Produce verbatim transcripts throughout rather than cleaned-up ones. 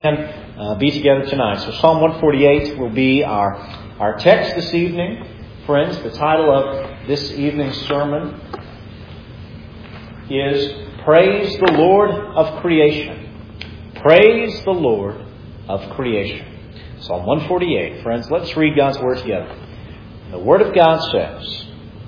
And uh, be together tonight. So Psalm one forty-eight will be our, our text this evening. Friends, the title of this evening's sermon is Praise the Lord of Creation. Praise the Lord of Creation. Psalm one forty-eight. Friends, let's read God's Word together. The Word of God says,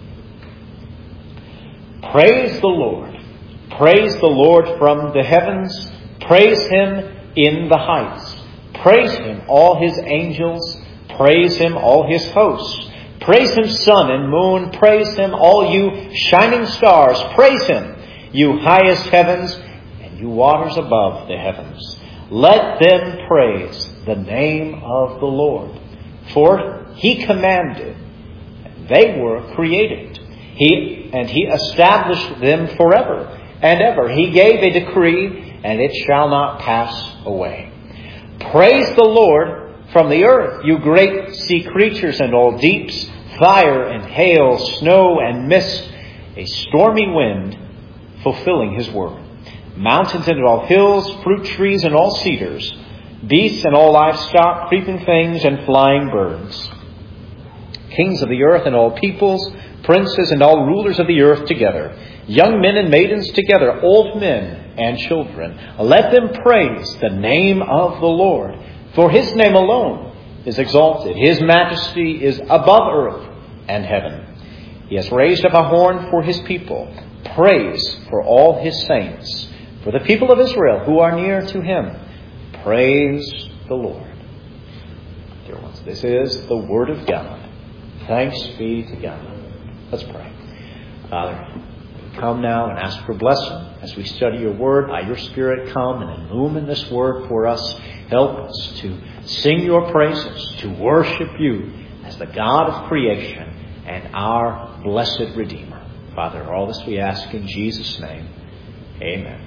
Praise the Lord. Praise the Lord from the heavens. Praise Him in the heights. Praise Him, all His angels. Praise Him, all His hosts. Praise Him, sun and moon. Praise Him, all you shining stars. Praise Him, you highest heavens and you waters above the heavens. Let them praise the name of the Lord. For He commanded, and they were created. He and He established them forever and ever. He gave a decree, and it shall not pass away. Praise the Lord from the earth, you great sea creatures and all deeps, fire and hail, snow and mist, a stormy wind fulfilling His word. Mountains and all hills, fruit trees and all cedars, beasts and all livestock, creeping things and flying birds. Kings of the earth and all peoples, princes and all rulers of the earth together, young men and maidens together, old men and children. Let them praise the name of the Lord, for His name alone is exalted. His majesty is above earth and heaven. He has raised up a horn for His people, praise for all His saints, for the people of Israel who are near to Him. Praise the Lord. Dear ones, this is the Word of God. Thanks be to God. Let's pray. Father, come now and ask for blessing as we study your word. By your Spirit, come and illumine this word for us. Help us to sing your praises, to worship you as the God of creation and our blessed Redeemer. Father, all this we ask in Jesus' name. Amen.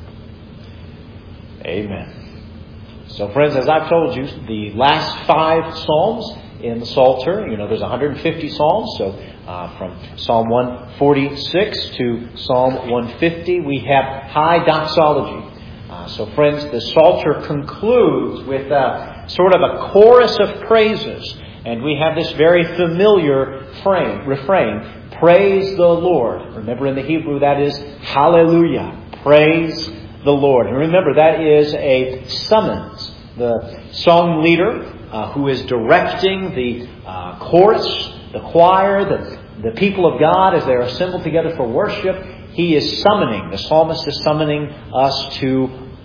Amen. So friends, as I've told you, the last five Psalms in the Psalter, you know, there's one hundred fifty Psalms, so uh, from Psalm one forty-six to Psalm one fifty, we have high doxology. Uh, so friends, the Psalter concludes with uh, sort of a chorus of praises, and we have this very familiar frame, refrain, praise the Lord. Remember in the Hebrew that is hallelujah, praise the Lord. And remember that is a summons. The song leader uh, who is directing the uh, chorus, the choir, the, the people of God as they are assembled together for worship, he is summoning, the psalmist is summoning us to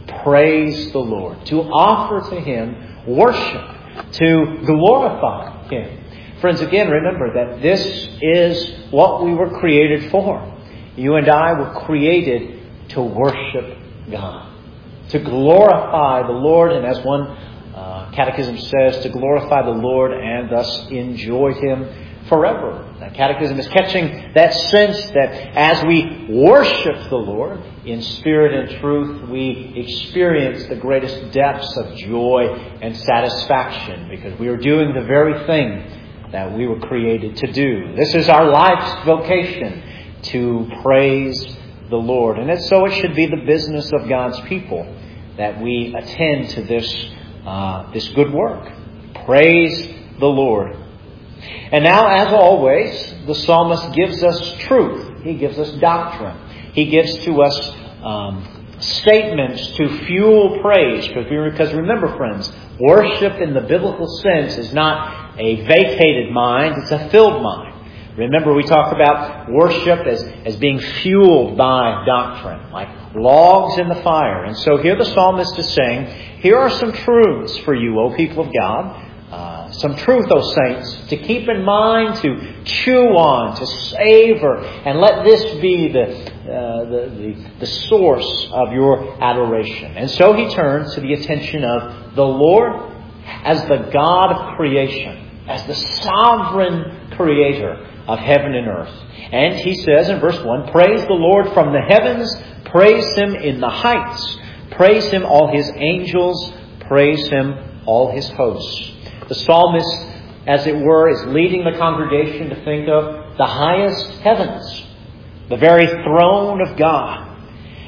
praise the Lord, to offer to Him worship, to glorify Him. Friends, again, remember that this is what we were created for. You and I were created to worship God, to glorify the Lord, and as one uh, catechism says, to glorify the Lord and thus enjoy Him forever. That catechism is catching that sense that as we worship the Lord in spirit and truth, we experience the greatest depths of joy and satisfaction because we are doing the very thing that we were created to do. This is our life's vocation, to praise the Lord. And it's, so it should be the business of God's people that we attend to this, uh, this good work. Praise the Lord. And now, as always, the psalmist gives us truth. He gives us doctrine. He gives to us um, statements to fuel praise. Because remember, friends, worship in the biblical sense is not a vacated mind. It's a filled mind. Remember, we talk about worship as, as being fueled by doctrine, like logs in the fire. And so here the psalmist is saying, here are some truths for you, O people of God. Uh, some truth, O saints, to keep in mind, to chew on, to savor, and let this be the, uh, the, the, the source of your adoration. And so he turns to the attention of the Lord as the God of creation, as the sovereign creator of heaven and earth. And he says in verse one, praise the Lord from the heavens, praise Him in the heights, praise Him all His angels, praise Him all His hosts. The psalmist, as it were, is leading the congregation to think of the highest heavens, the very throne of God.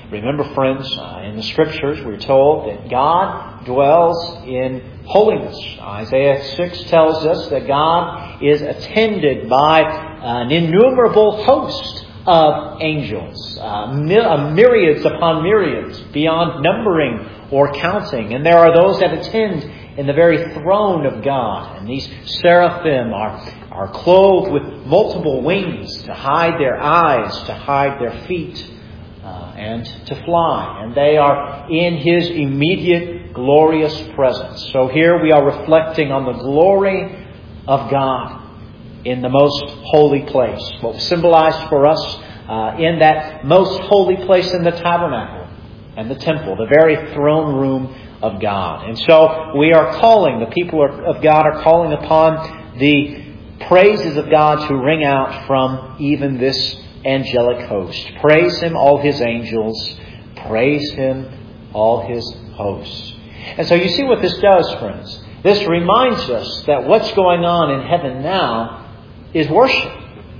Remember, friends, uh, in the Scriptures we're told that God dwells in holiness. Isaiah six tells us that God is attended by an innumerable host of angels, uh, myriads upon myriads, beyond numbering or counting. And there are those that attend in the very throne of God. And these seraphim are, are clothed with multiple wings to hide their eyes, to hide their feet, uh, and to fly. And they are in His immediate glorious presence. So here we are reflecting on the glory of God in the most holy place. What was symbolized for us uh, in that most holy place in the tabernacle and the temple, the very throne room of God. And so we are calling, the people of God are calling upon the praises of God to ring out from even this angelic host. Praise Him, all His angels. Praise Him, all His hosts. And so you see what this does, friends. This reminds us that what's going on in heaven now is worship.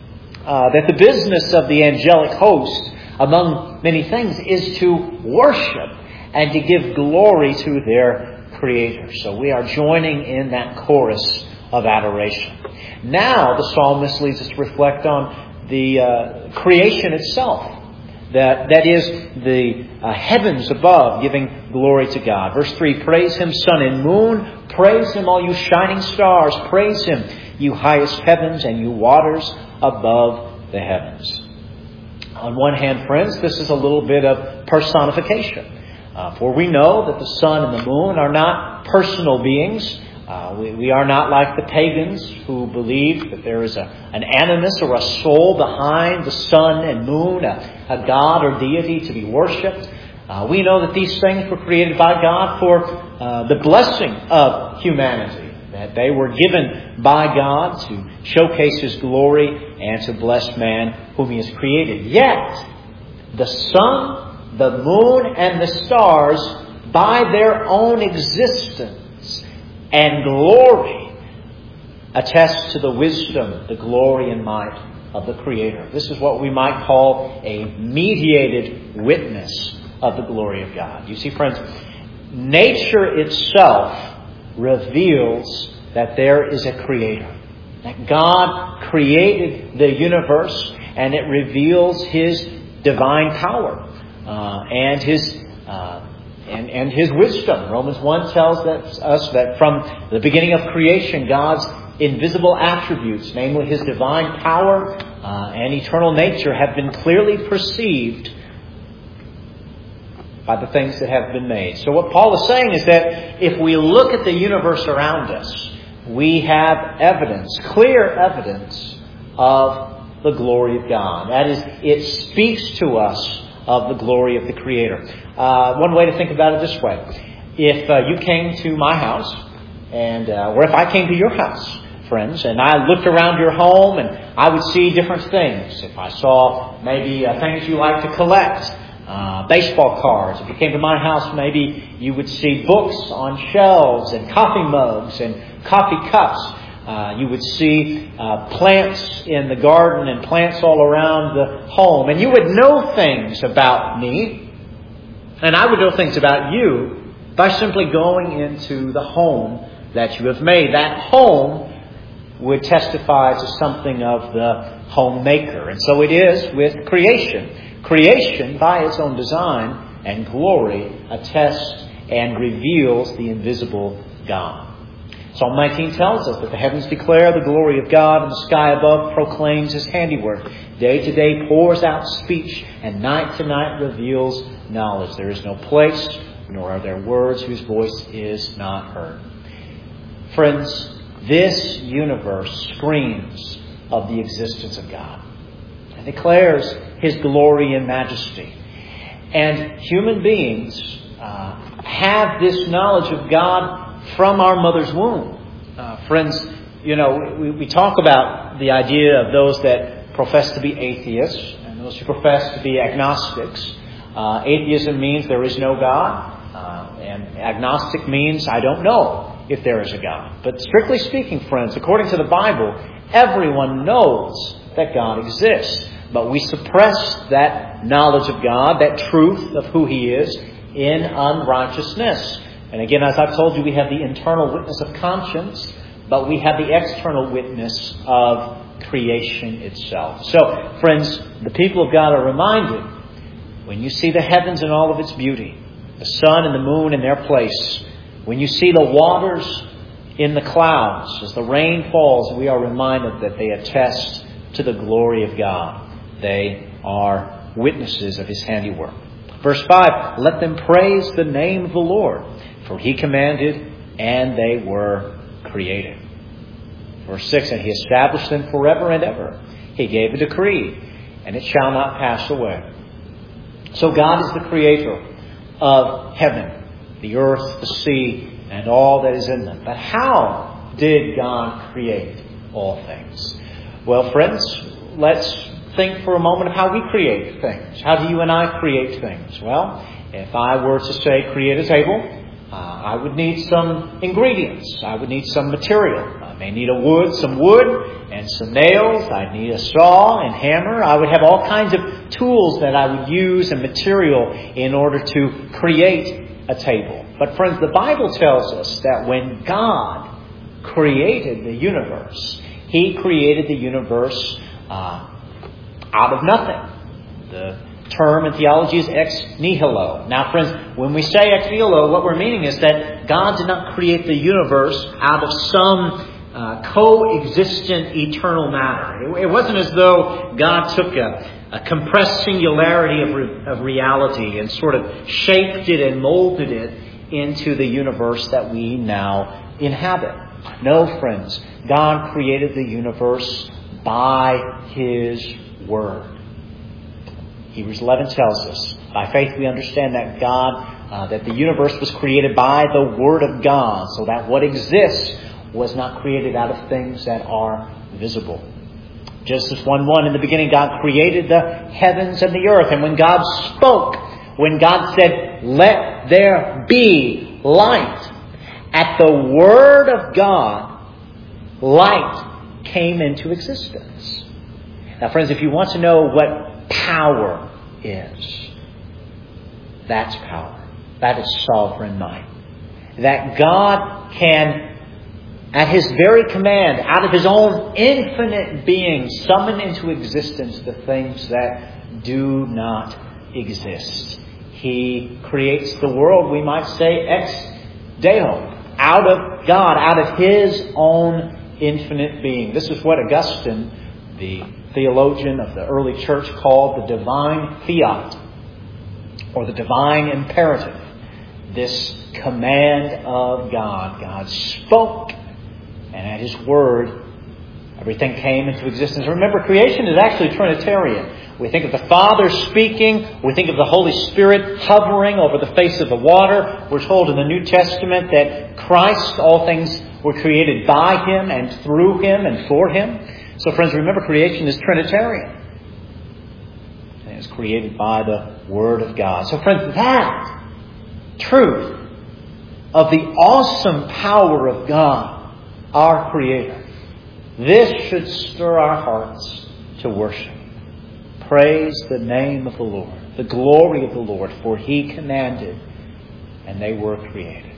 Uh, that the business of the angelic host, among many things, is to worship and to give glory to their Creator. So we are joining in that chorus of adoration. Now the psalmist leads us to reflect on the uh, creation itself. That, that is the uh, heavens above giving glory to God. Verse three, praise Him, sun and moon. Praise Him, all you shining stars. Praise Him, you highest heavens and you waters above the heavens. On one hand, friends, this is a little bit of personification. Uh, for we know that the sun and the moon are not personal beings. Uh, we, we are not like the pagans who believe that there is a, an animus or a soul behind the sun and moon, a, a god or deity to be worshipped. Uh, we know that these things were created by God for uh, the blessing of humanity, that they were given by God to showcase His glory and to bless man whom He has created. Yet, the sun, the moon, and the stars, by their own existence and glory, attest to the wisdom, the glory and might of the Creator. This is what we might call a mediated witness of the glory of God. You see, friends, nature itself reveals that there is a Creator. That God created the universe, and it reveals His divine power uh, and His uh, And, and His wisdom. Romans one tells that, us that from the beginning of creation, God's invisible attributes, namely His divine power uh, and eternal nature, have been clearly perceived by the things that have been made. So what Paul is saying is that if we look at the universe around us, we have evidence, clear evidence of the glory of God. That is, it speaks to us of the glory of the Creator. Uh, one way to think about it this way. If uh, you came to my house, and uh, or if I came to your house, friends, and I looked around your home and I would see different things. If I saw maybe uh, things you like to collect, uh, baseball cards. If you came to my house, maybe you would see books on shelves and coffee mugs and coffee cups. Uh, you would see uh, plants in the garden and plants all around the home. And you would know things about me. And I would know things about you by simply going into the home that you have made. That home would testify to something of the homemaker. And so it is with creation. Creation, by its own design and glory, attests and reveals the invisible God. Psalm nineteen tells us that the heavens declare the glory of God, and the sky above proclaims His handiwork. Day to day pours out speech, and night to night reveals knowledge. There is no place, nor are there words whose voice is not heard. Friends, this universe screams of the existence of God. It declares His glory and majesty. And human beings uh, have this knowledge of God from our mother's womb. Uh, friends, you know, we, we talk about the idea of those that profess to be atheists and those who profess to be agnostics. Uh, atheism means there is no God, uh, and agnostic means I don't know if there is a God. But strictly speaking, friends, according to the Bible, everyone knows that God exists. but we suppress that knowledge of God, that truth of who He is, in unrighteousness. And again, as I've told you, we have the internal witness of conscience, but we have the external witness of creation itself. So, friends, the people of God are reminded, when you see the heavens in all of its beauty, the sun and the moon in their place, when you see the waters in the clouds, as the rain falls, we are reminded that they attest to the glory of God. They are witnesses of His handiwork. Verse five, let them praise the name of the Lord, for He commanded, and they were created. Verse six, and He established them forever and ever. He gave a decree, and it shall not pass away. So God is the creator of heaven, the earth, the sea, and all that is in them. But how did God create all things? Well, friends, let's think for a moment of how we create things. How do you and I create things? Well, if I were to say create a table, uh, I would need some ingredients. I would need some material. I may need a wood, some wood, and some nails. I'd need a saw and hammer. I would have all kinds of tools that I would use and material in order to create a table. But friends, the Bible tells us that when God created the universe, He created the universe uh, out of nothing. The term in theology is ex nihilo. Now, friends, when we say ex nihilo, what we're meaning is that God did not create the universe out of some uh, coexistent eternal matter. It, it wasn't as though God took a, a compressed singularity of, re, of reality and sort of shaped it and molded it into the universe that we now inhabit. No, friends, God created the universe by His Word. Hebrews eleven tells us, by faith we understand that God, uh, that the universe was created by the Word of God, so that what exists was not created out of things that are visible. Genesis one one, in the beginning God created the heavens and the earth. And when God spoke, when God said, let there be light, at the Word of God, light came into existence. Now, friends, if you want to know what power is, that's power. That is sovereign might. That God can, at His very command, out of His own infinite being, summon into existence the things that do not exist. He creates the world, we might say, ex Deo, out of God, out of His own infinite being. This is what Augustine, the theologian of the early church, called the divine fiat, or the divine imperative. This command of God. God spoke, and at His word, everything came into existence. Remember, creation is actually Trinitarian. We think of the Father speaking. We think of the Holy Spirit hovering over the face of the water. We're told in the New Testament that Christ, all things were created by Him and through Him and for Him. So, friends, remember, creation is Trinitarian. And it was created by the Word of God. So, friends, that truth of the awesome power of God, our Creator, this should stir our hearts to worship. Praise the name of the Lord, the glory of the Lord, for He commanded, and they were created.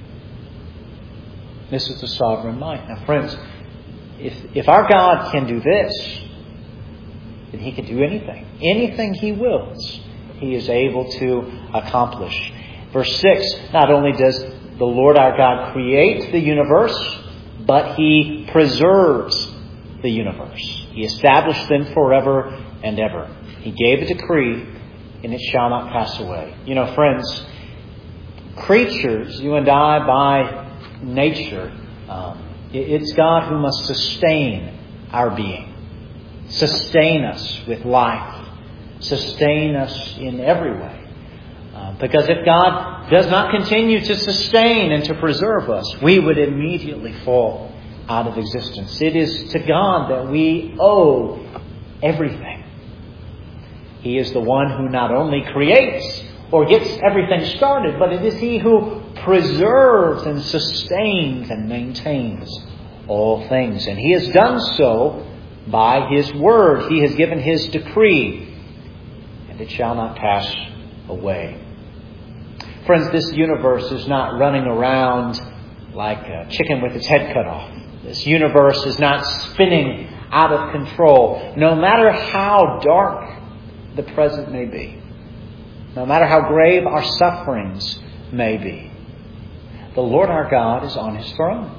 This is the sovereign might. Now, friends, if, if our God can do this, then He can do anything. Anything He wills, He is able to accomplish. Verse six, not only does the Lord our God create the universe, but He preserves the universe. He established them forever and ever. He gave a decree, and it shall not pass away. You know, friends, creatures, you and I, by nature, um, it's God who must sustain our being. Sustain us with life. Sustain us in every way. Uh, because if God does not continue to sustain and to preserve us, we would immediately fall out of existence. It is to God that we owe everything. He is the one who not only creates or gets everything started, but it is He who preserves and sustains and maintains all things. And He has done so By His word He has given His decree, and it shall not pass away. Friends, this universe is not running around like a chicken with its head cut off. This universe is not spinning out of control. No matter how dark the present may be, no matter how grave our sufferings may be, the Lord our God is on His throne.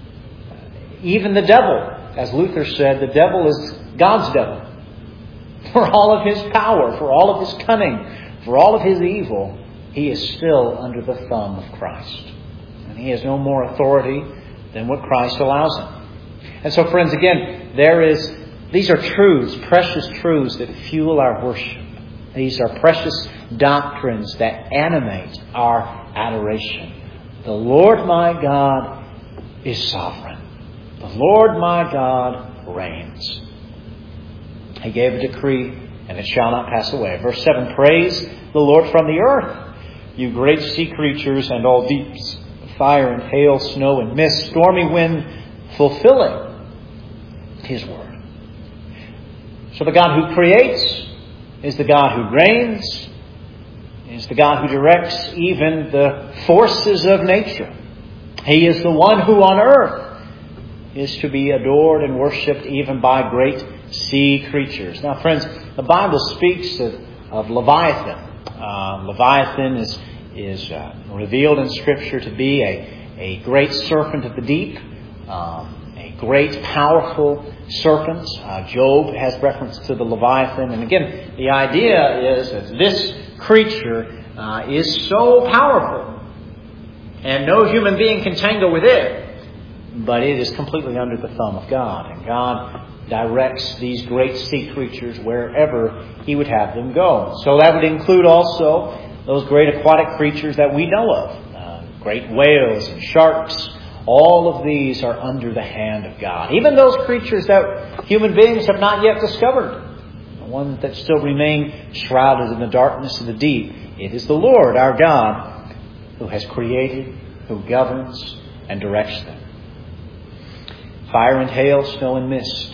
Even the devil, as Luther said, the devil is God's devil. For all of his power, for all of his cunning, for all of his evil, he is still under the thumb of Christ. And he has no more authority than what Christ allows him. And so, friends, again, there is these are truths, precious truths that fuel our worship. These are precious doctrines that animate our adoration. The Lord my God is sovereign. The Lord my God reigns. He gave a decree, and it shall not pass away. Verse seven, praise the Lord from the earth, you great sea creatures and all deeps, fire and hail, snow and mist, stormy wind, fulfilling His word. So the God who creates is the God who reigns, is the God who directs even the forces of nature. He is the one who on earth is to be adored and worshipped even by great sea creatures. Now, friends, the Bible speaks of, of Leviathan. Uh, Leviathan is, is uh, revealed in Scripture to be a, a great serpent of the deep, um, a great powerful serpent. Uh, Job has reference to the Leviathan. And again, the idea is that this creature uh, is so powerful and no human being can tangle with it. But it is completely under the thumb of God. And God directs these great sea creatures wherever He would have them go. So that would include also those great aquatic creatures that we know of. Uh, great whales and sharks. All of these are under the hand of God. Even those creatures that human beings have not yet discovered. The ones that still remain shrouded in the darkness of the deep. It is the Lord, our God, who has created, who governs, and directs them. Fire and hail, snow and mist.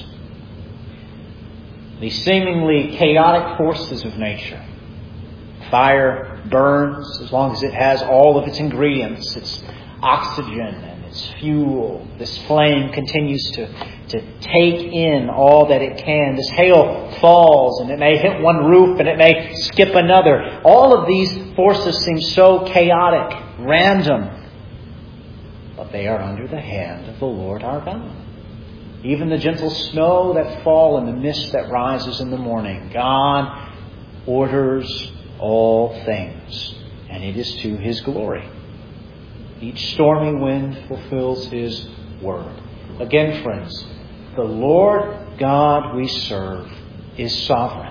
The seemingly chaotic forces of nature. Fire burns as long as it has all of its ingredients, its oxygen and its fuel. This flame continues to, to take in all that it can. This hail falls and it may hit one roof and it may skip another. All of these forces seem so chaotic, random. But they are under the hand of the Lord our God. Even the gentle snow that fall and the mist that rises in the morning. God orders all things, and it is to His glory. Each stormy wind fulfills His word. Again, friends, the Lord God we serve is sovereign.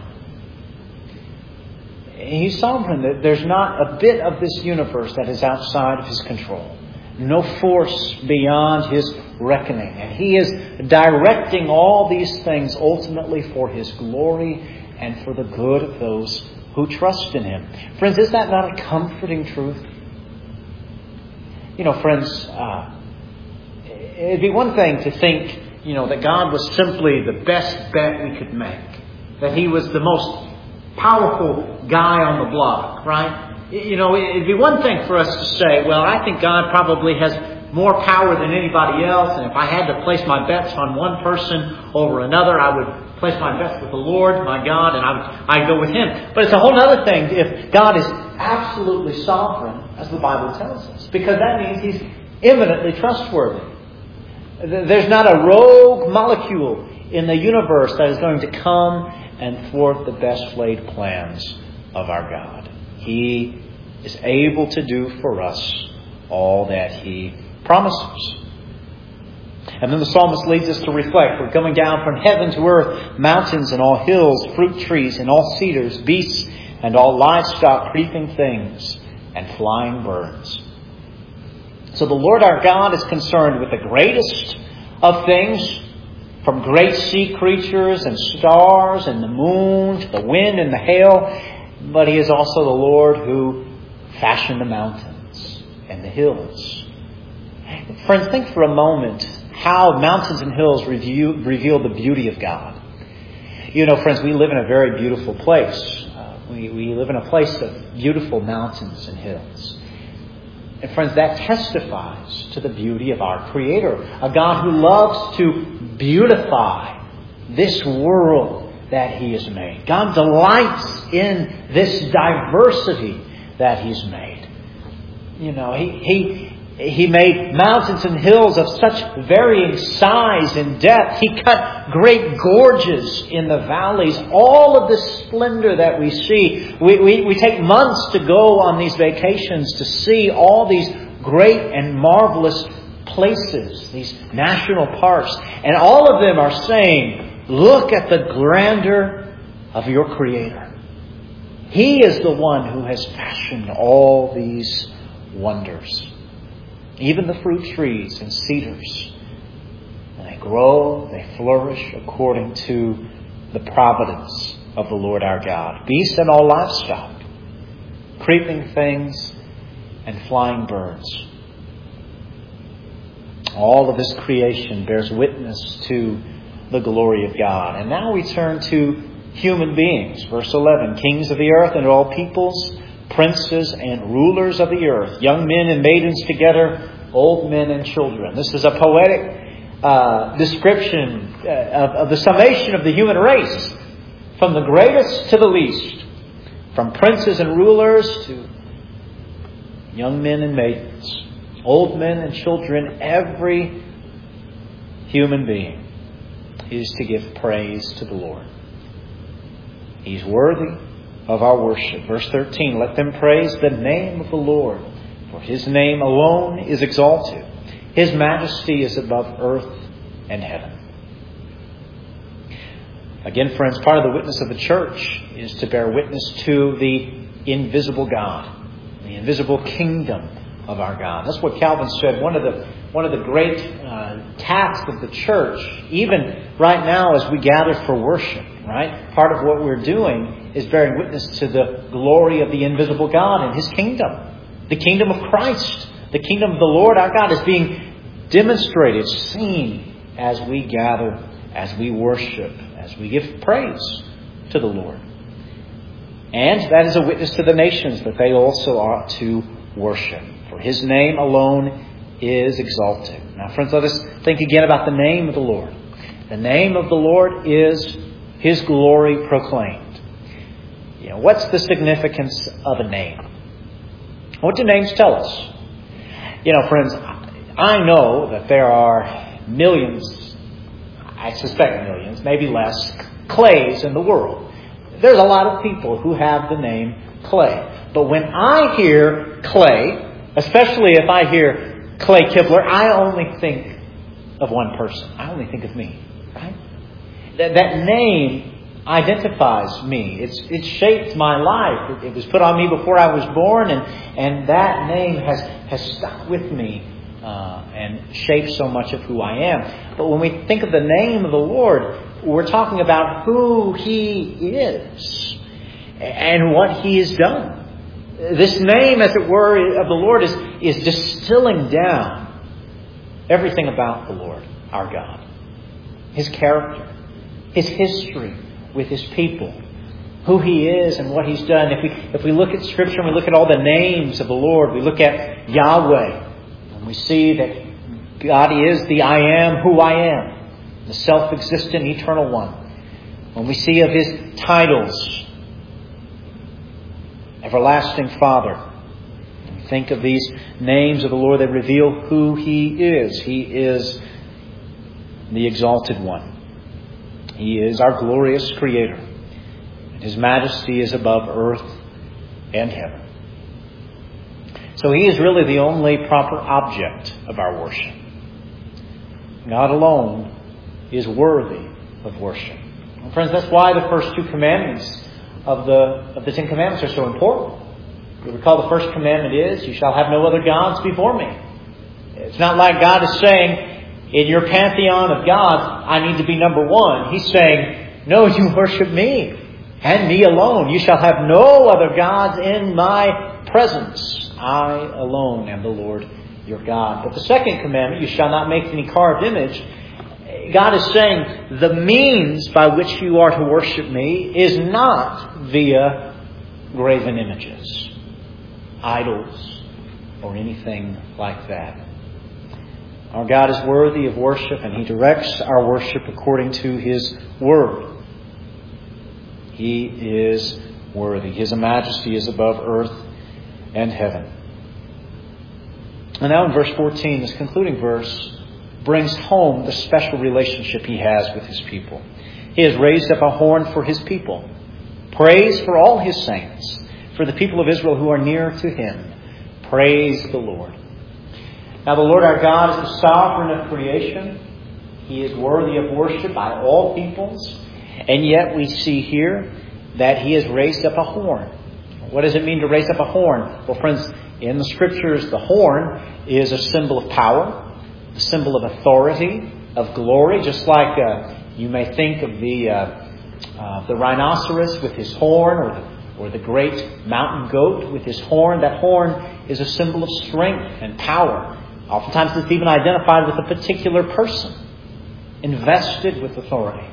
He's sovereign. There's not a bit of this universe that is outside of His control. No force beyond His reckoning. And He is directing all these things ultimately for His glory and for the good of those who trust in Him. Friends, is that not a comforting truth? You know, friends, uh, it'd be one thing to think, you know, that God was simply the best bet we could make. That He was the most powerful guy on the block, right? You know, it'd be one thing for us to say, well, I think God probably has more power than anybody else, and if I had to place my bets on one person over another, I would place my bets with the Lord, my God, and I would, I'd go with Him. But it's a whole other thing if God is absolutely sovereign, as the Bible tells us, because that means He's eminently trustworthy. There's not a rogue molecule in the universe that is going to come and thwart the best laid plans of our God. He is able to do for us all that He promises. And then the psalmist leads us to reflect. We're coming down from heaven to earth, mountains and all hills, fruit trees and all cedars, beasts and all livestock, creeping things and flying birds. So the Lord our God is concerned with the greatest of things, from great sea creatures and stars and the moon to the wind and the hail. But He is also the Lord who fashioned the mountains and the hills. Friends, think for a moment how mountains and hills reveal, reveal the beauty of God. You know, friends, we live in a very beautiful place. Uh, we, we live in a place of beautiful mountains and hills. And friends, that testifies to the beauty of our Creator, a God who loves to beautify this world that He has made. God delights in this diversity that He's made. You know, He He He made mountains and hills of such varying size and depth. He cut great gorges in the valleys. All of the splendor that we see. We, we, we take months to go on these vacations to see all these great and marvelous places, these national parks. And all of them are saying, look at the grandeur of your Creator. He is the one who has fashioned all these wonders. Even the fruit trees and cedars. And they grow, they flourish according to the providence of the Lord our God. Beasts and all livestock, creeping things and flying birds. All of this creation bears witness to the glory of God. And now we turn to human beings. Verse eleven, kings of the earth and all peoples, princes and rulers of the earth, young men and maidens together, old men and children. This is a poetic uh, description uh, of, of the summation of the human race, from the greatest to the least, from princes and rulers to young men and maidens, old men and children. Every human being is to give praise to the Lord. He's worthy of our worship. Verse thirteen, let them praise the name of the Lord, for His name alone is exalted. His majesty is above earth and heaven. Again, friends, part of the witness of the church is to bear witness to the invisible God, the invisible kingdom of our God. That's what Calvin said. One of the one of the great uh, tasks of the church, even right now as we gather for worship, right? Part of what we're doing is bearing witness to the glory of the invisible God and His kingdom. The kingdom of Christ, the kingdom of the Lord our God is being demonstrated, seen as we gather, as we worship, as we give praise to the Lord. And that is a witness to the nations that they also ought to worship. For His name alone is exalted. Now, friends, let us think again about the name of the Lord. The name of the Lord is His glory proclaimed. You know, what's the significance of a name? What do names tell us? You know, friends, I know that there are millions, I suspect millions, maybe less, Clays in the world. There's a lot of people who have the name Clay. But when I hear Clay, especially if I hear Clay Kibler, I only think of one person. I only think of me. Right? That, that name identifies me. It's it shaped my life. It, it was put on me before I was born, and, and that name has, has stuck with me uh, and shaped so much of who I am. But when we think of the name of the Lord, we're talking about who He is and what He has done. This name, as it were, of the Lord is, is distilling down everything about the Lord, our God. His character, His history with His people, who He is and what He's done. If we if we look at Scripture and we look at all the names of the Lord, we look at Yahweh, and we see that God is the I am who I am, the self-existent eternal one. When we see of His titles, Everlasting Father, and we think of these names of the Lord that reveal who He is. He is the Exalted One. He is our glorious Creator. His majesty is above earth and heaven. So He is really the only proper object of our worship. God alone is worthy of worship. And friends, that's why the first two commandments of the of the Ten Commandments are so important. You recall the first commandment is, you shall have no other gods before me. It's not like God is saying, in your pantheon of gods, I need to be number one. He's saying, no, you worship me and me alone. You shall have no other gods in my presence. I alone am the Lord your God. But the second commandment, you shall not make any carved image, God is saying the means by which you are to worship me is not via graven images, idols, or anything like that. Our God is worthy of worship, and He directs our worship according to His Word. He is worthy. His majesty is above earth and heaven. And now in verse fourteen, this concluding verse brings home the special relationship He has with His people. He has raised up a horn for His people. Praise for all His saints, for the people of Israel who are near to Him. Praise the Lord. Now the Lord our God is the sovereign of creation. He is worthy of worship by all peoples. And yet we see here that He has raised up a horn. What does it mean to raise up a horn? Well, friends, in the Scriptures, the horn is a symbol of power, a symbol of authority, of glory, just like uh, you may think of the uh, uh, the rhinoceros with his horn, or the, or the great mountain goat with his horn. That horn is a symbol of strength and power. Oftentimes it's even identified with a particular person, invested with authority.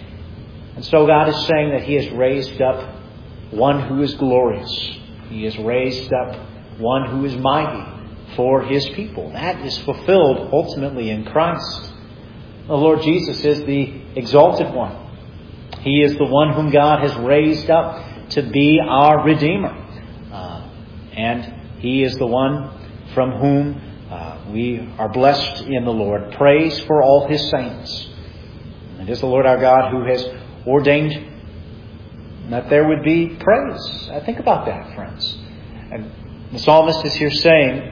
And so God is saying that He has raised up one who is glorious. He has raised up one who is mighty for His people. That is fulfilled ultimately in Christ. The Lord Jesus is the exalted one. He is the one whom God has raised up to be our Redeemer. Uh, and He is the one from whom uh, we are blessed in the Lord. Praise for all His saints. It is the Lord our God who has ordained that there would be praise. I think about that, friends. And the psalmist is here saying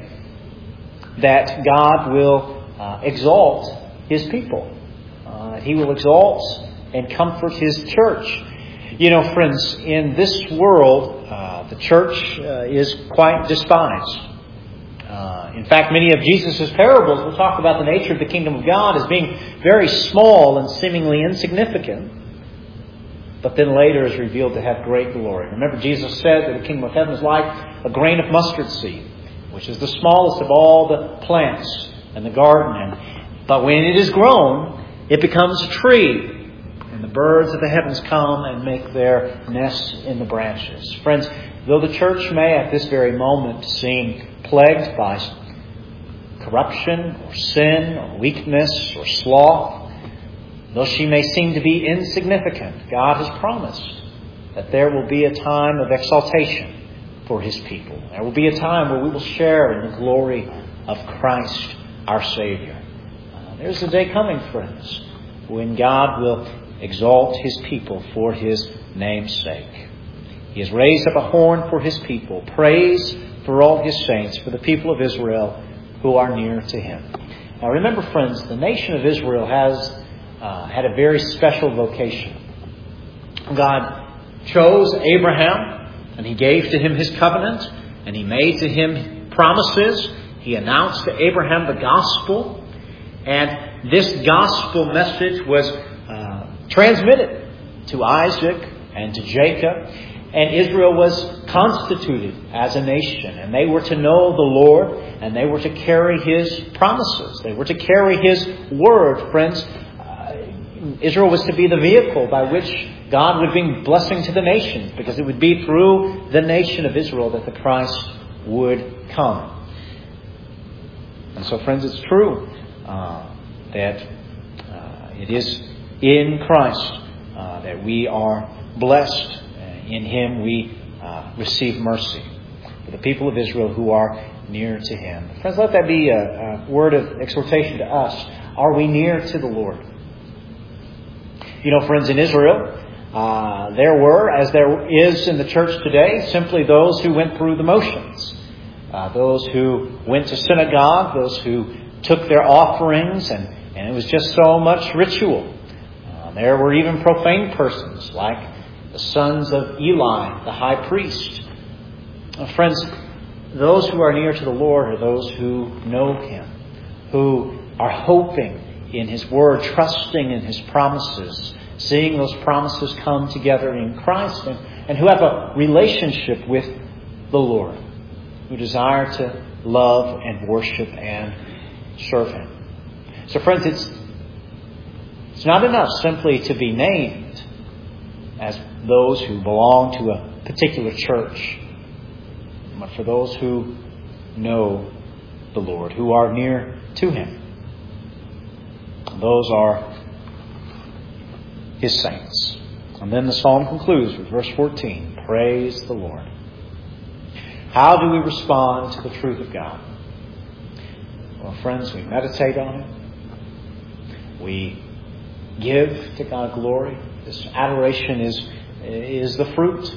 that God will uh, exalt His people. Uh, he will exalt and comfort His church. You know, friends, in this world, uh, the church uh, is quite despised. Uh, in fact, many of Jesus' parables will talk about the nature of the kingdom of God as being very small and seemingly insignificant, but then later is revealed to have great glory. Remember, Jesus said that the kingdom of heaven is like a grain of mustard seed, which is the smallest of all the plants in the garden. And, but when it is grown, it becomes a tree, and the birds of the heavens come and make their nests in the branches. Friends, though the church may at this very moment seem plagued by corruption or sin or weakness or sloth, though she may seem to be insignificant, God has promised that there will be a time of exaltation for His people. There will be a time where we will share in the glory of Christ our Savior. Uh, there's a day coming, friends, when God will exalt His people for His name's sake. He has raised up a horn for His people. Praise for all His saints, for the people of Israel who are near to Him. Now remember, friends, the nation of Israel has uh, had a very special vocation. God chose Abraham, and He gave to him His covenant, and He made to him promises. He announced to Abraham the gospel, and this gospel message was uh, transmitted to Isaac and to Jacob, and Israel was constituted as a nation, and they were to know the Lord, and they were to carry His promises. They were to carry His word, friends. Uh, Israel was to be the vehicle by which God would bring blessing to the nations, because it would be through the nation of Israel that the Christ would come. And so, friends, it's true uh, that uh, it is in Christ uh, that we are blessed. In Him we uh, receive mercy. For the people of Israel who are near to Him. Friends, let that be a, a word of exhortation to us. Are we near to the Lord? You know, friends, in Israel, uh, there were, as there is in the church today, simply those who went through the motions. Uh, those who went to synagogue, those who took their offerings, and, and it was just so much ritual. Uh, there were even profane persons like the sons of Eli, the high priest. Uh, friends, those who are near to the Lord are those who know Him, who are hoping in His Word, trusting in His promises, seeing those promises come together in Christ, and, and who have a relationship with the Lord, who desire to love and worship and serve Him. So friends, it's, it's not enough simply to be named as those who belong to a particular church, but for those who know the Lord, who are near to Him. Those are His saints. And then the psalm concludes with verse fourteen. Praise the Lord. How do we respond to the truth of God? Well, friends, we meditate on it. We give to God glory. This adoration is, is the fruit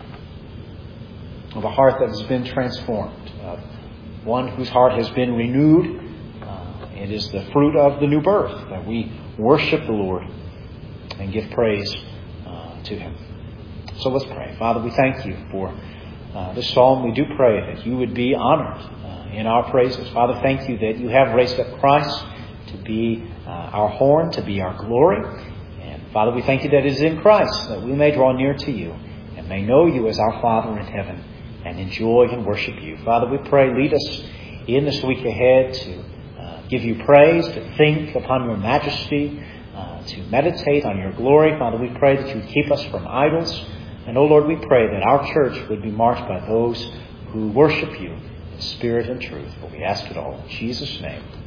of a heart that has been transformed, of one whose heart has been renewed. Uh, it is the fruit of the new birth that we worship the Lord and give praise uh, to Him. So let's pray. Father, we thank You for uh, this psalm. We do pray that You would be honored uh, in our praises. Father, thank You that You have raised up Christ to be uh, our horn, to be our glory. And Father, we thank You that it is in Christ that we may draw near to You and may know You as our Father in heaven and enjoy and worship You. Father, we pray, lead us in this week ahead to uh, give You praise, to think upon Your majesty, uh, to meditate on Your glory. Father, we pray that You would keep us from idols. And, oh Lord, we pray that our church would be marked by those who worship You in spirit and truth. For we ask it all in Jesus' name.